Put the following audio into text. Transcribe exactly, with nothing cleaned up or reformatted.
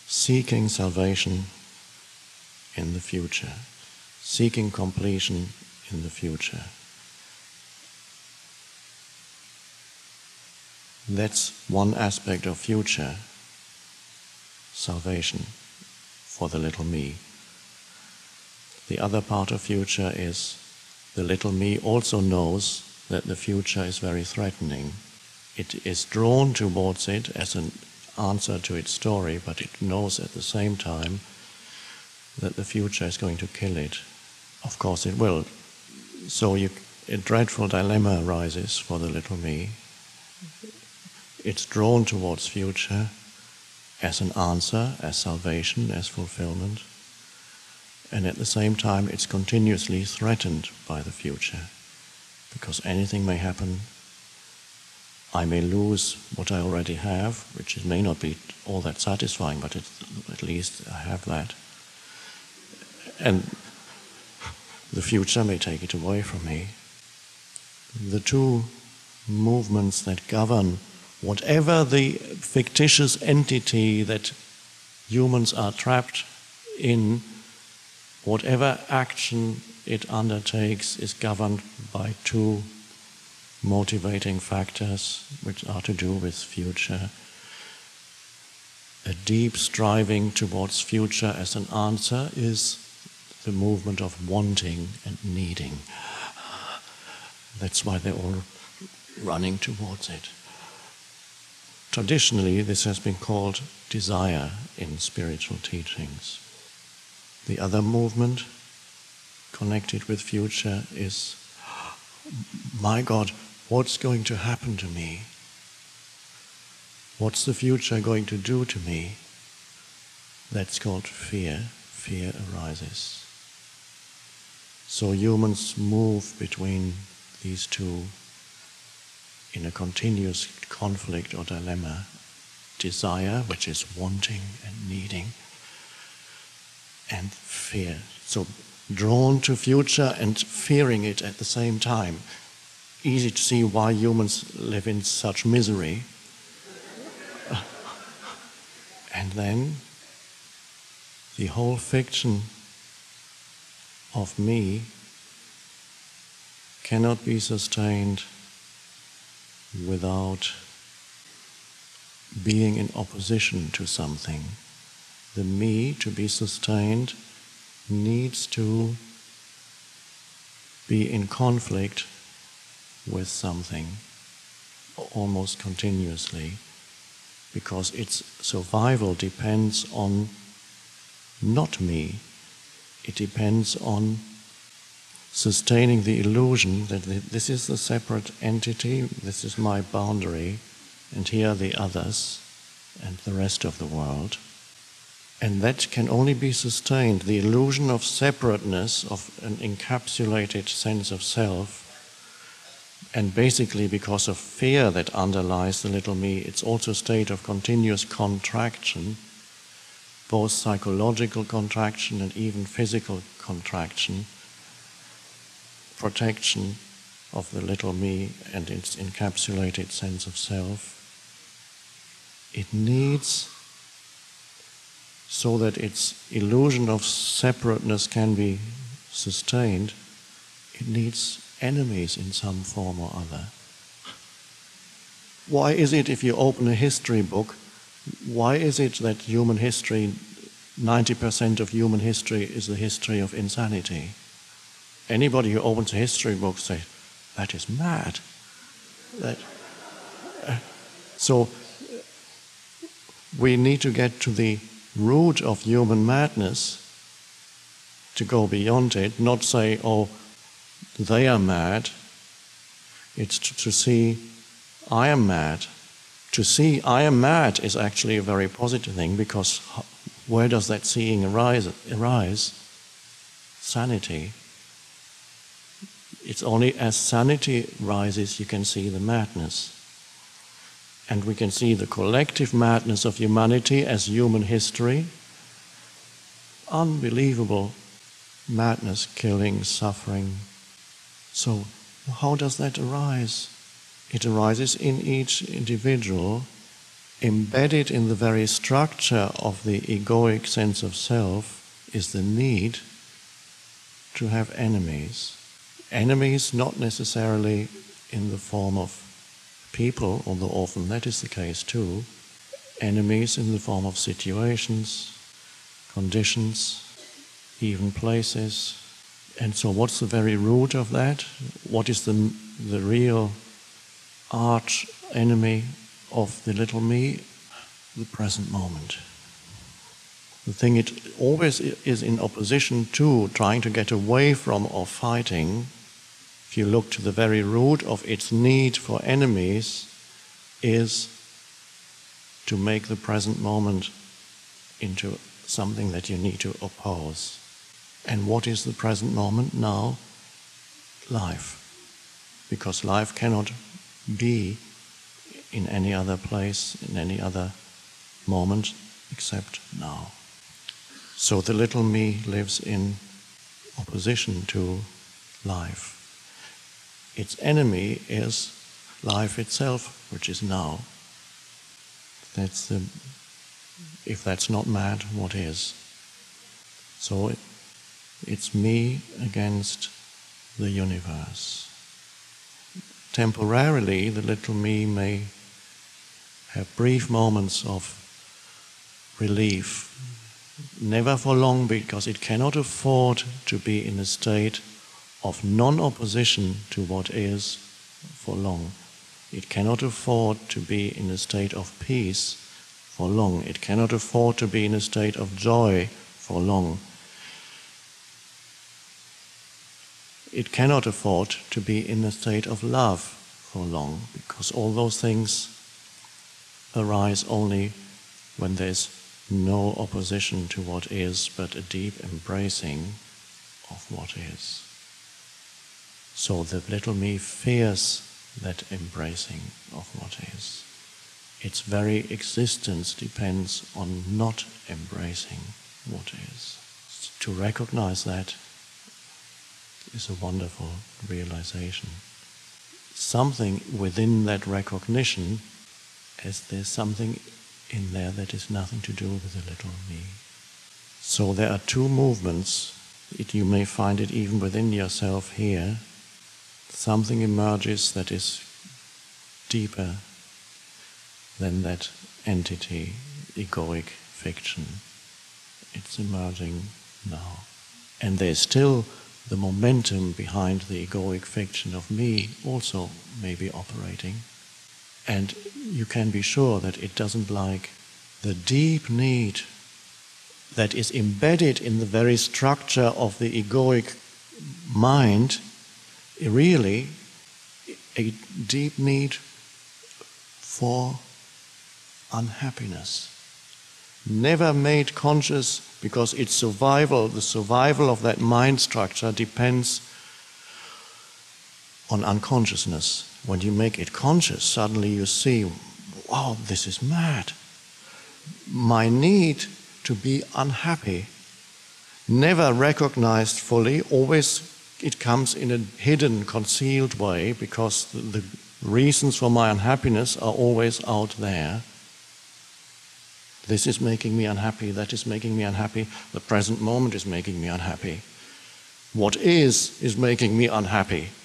seeking salvation in the future, seeking completion in the future. That's one aspect of future salvation for the little me. The other part of future is the little me also knows that the future is very threatening. It is drawn towards it as an answer to its story, but it knows at the same time that the future is going to kill it. Of course it will. So you, a dreadful dilemma arises for the little me. It's drawn towards future as an answer, as salvation, as fulfillment, and at the same time it's continuously threatened by the future, because anything may happen. I may lose what I already have, which may not be all that satisfying, but it, at least I have that. And the future may take it away from me. The two movements that govern whatever the fictitious entity that humans are trapped in, whatever action it undertakes is governed by two motivating factors which are to do with future. A deep striving towards future as an answer is the movement of wanting and needing. That's why they're all running towards it. Traditionally, this has been called desire in spiritual teachings. The other movement connected with future is, my God, what's going to happen to me? What's the future going to do to me? That's called fear. Fear arises. So humans move between these two in a continuous conflict or dilemma. Desire, which is wanting and needing, and fear. So drawn to future and fearing it at the same time. Easy to see why humans live in such misery. And then the whole fiction of me cannot be sustained without being in opposition to something. The me, to be sustained, needs to be in conflict with something almost continuously, because its survival depends on not me. It depends on sustaining the illusion that this is the separate entity, this is my boundary, and here are the others and the rest of the world. And that can only be sustained, the illusion of separateness, of an encapsulated sense of self. And basically because of fear that underlies the little me, it's also a state of continuous contraction, both psychological contraction and even physical contraction, protection of the little me and its encapsulated sense of self. It needs, so that its illusion of separateness can be sustained, it needs enemies in some form or other. Why is it, if you open a history book, why is it that human history, ninety percent of human history is the history of insanity? Anybody who opens a history book says, that is mad. That, uh, so we need to get to the root of human madness, to go beyond it, not say, oh, they are mad. It's to, to see, I am mad. To see I am mad is actually a very positive thing, because where does that seeing arise? arise? Sanity. It's only as sanity rises you can see the madness. And we can see the collective madness of humanity as human history. Unbelievable madness, killing, suffering. So how does that arise? It arises in each individual embedded in the very structure of the egoic sense of self is the need to have enemies. Enemies not necessarily in the form of people, although often that is the case too. Enemies in the form of situations, conditions, even places. And so what's the very root of that? What is the, the real arch enemy of the little me? The present moment. The thing it always is in opposition to, trying to get away from or fighting. If you look to the very root of its need for enemies, is to make the present moment into something that you need to oppose. And what is the present moment now? Life. Because life cannot be in any other place, in any other moment, except now. So the little me lives in opposition to life. Its enemy is life itself, which is now. That's the, if that's not mad, what is? So it, it's me against the universe. Temporarily, the little me may have brief moments of relief, never for long, because it cannot afford to be in a state of non-opposition to what is for long. It cannot afford to be in a state of peace for long. It cannot afford to be in a state of joy for long. It cannot afford to be in a state of love for long, because all those things arise only when there's no opposition to what is, but a deep embracing of what is. So the little me fears that embracing of what is. Its very existence depends on not embracing what is. To recognize that is a wonderful realization. Something within that recognition, as there's something in there that is nothing to do with the little me. So there are two movements. It, you may find it even within yourself here. Something emerges that is deeper than that entity, egoic fiction. It's emerging now. And there's still the momentum behind the egoic fiction of me also may be operating. And you can be sure that it doesn't like the deep need that is embedded in the very structure of the egoic mind, really a deep need for unhappiness. Never made conscious, because its survival, the survival of that mind structure depends on unconsciousness. When you make it conscious, suddenly you see, wow, this is mad. My need to be unhappy, never recognized fully, always it comes in a hidden, concealed way, because the, the reasons for my unhappiness are always out there. This is making me unhappy, that is making me unhappy, the present moment is making me unhappy. What is, is making me unhappy.